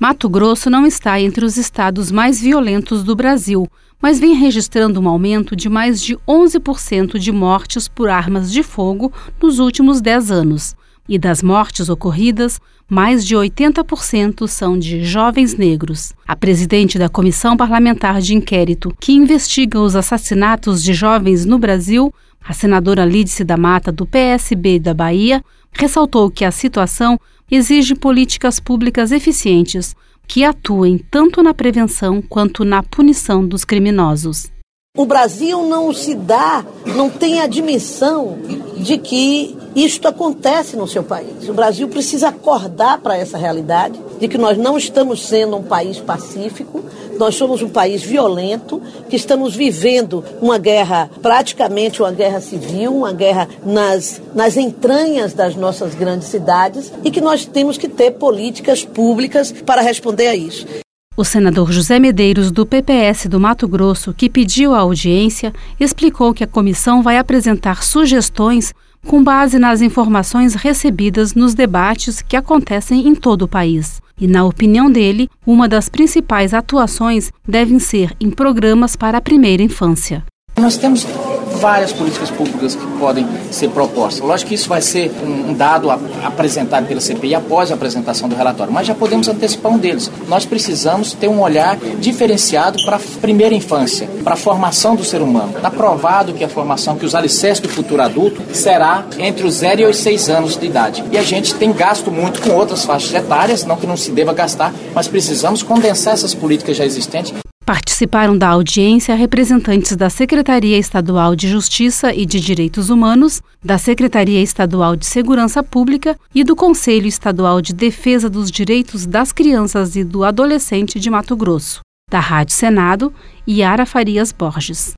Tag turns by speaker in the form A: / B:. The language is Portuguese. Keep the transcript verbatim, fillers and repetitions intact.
A: Mato Grosso não está entre os estados mais violentos do Brasil, mas vem registrando um aumento de mais de onze por cento de mortes por armas de fogo nos últimos dez anos. E das mortes ocorridas, mais de oitenta por cento são de jovens negros. A presidente da Comissão Parlamentar de Inquérito, que investiga os assassinatos de jovens no Brasil, a senadora Lídice da Mata, do P S B da Bahia, ressaltou que a situação exige políticas públicas eficientes que atuem tanto na prevenção quanto na punição dos criminosos.
B: O Brasil não se dá, não tem a dimensão de que isto acontece no seu país. O Brasil precisa acordar para essa realidade de que nós não estamos sendo um país pacífico, nós somos um país violento, que estamos vivendo uma guerra, praticamente uma guerra civil, uma guerra nas, nas entranhas das nossas grandes cidades e que nós temos que ter políticas públicas para responder a isso.
A: O senador José Medeiros, do P P S do Mato Grosso, que pediu a audiência, explicou que a comissão vai apresentar sugestões com base nas informações recebidas nos debates que acontecem em todo o país. E, na opinião dele, uma das principais atuações devem ser em programas para a primeira infância.
C: Nós temos várias políticas públicas que podem ser propostas. Lógico que isso vai ser um dado apresentado pela C P I após a apresentação do relatório, mas já podemos antecipar um deles. Nós precisamos ter um olhar diferenciado para a primeira infância, para a formação do ser humano. Está provado que a formação, que os alicerces do futuro adulto será entre os zero e os seis anos de idade. E a gente tem gasto muito com outras faixas etárias, não que não se deva gastar, mas precisamos condensar essas políticas já existentes.
A: Participaram da audiência representantes da Secretaria Estadual de Justiça e de Direitos Humanos, da Secretaria Estadual de Segurança Pública e do Conselho Estadual de Defesa dos Direitos das Crianças e do Adolescente de Mato Grosso. Da Rádio Senado, Yara Farias Borges.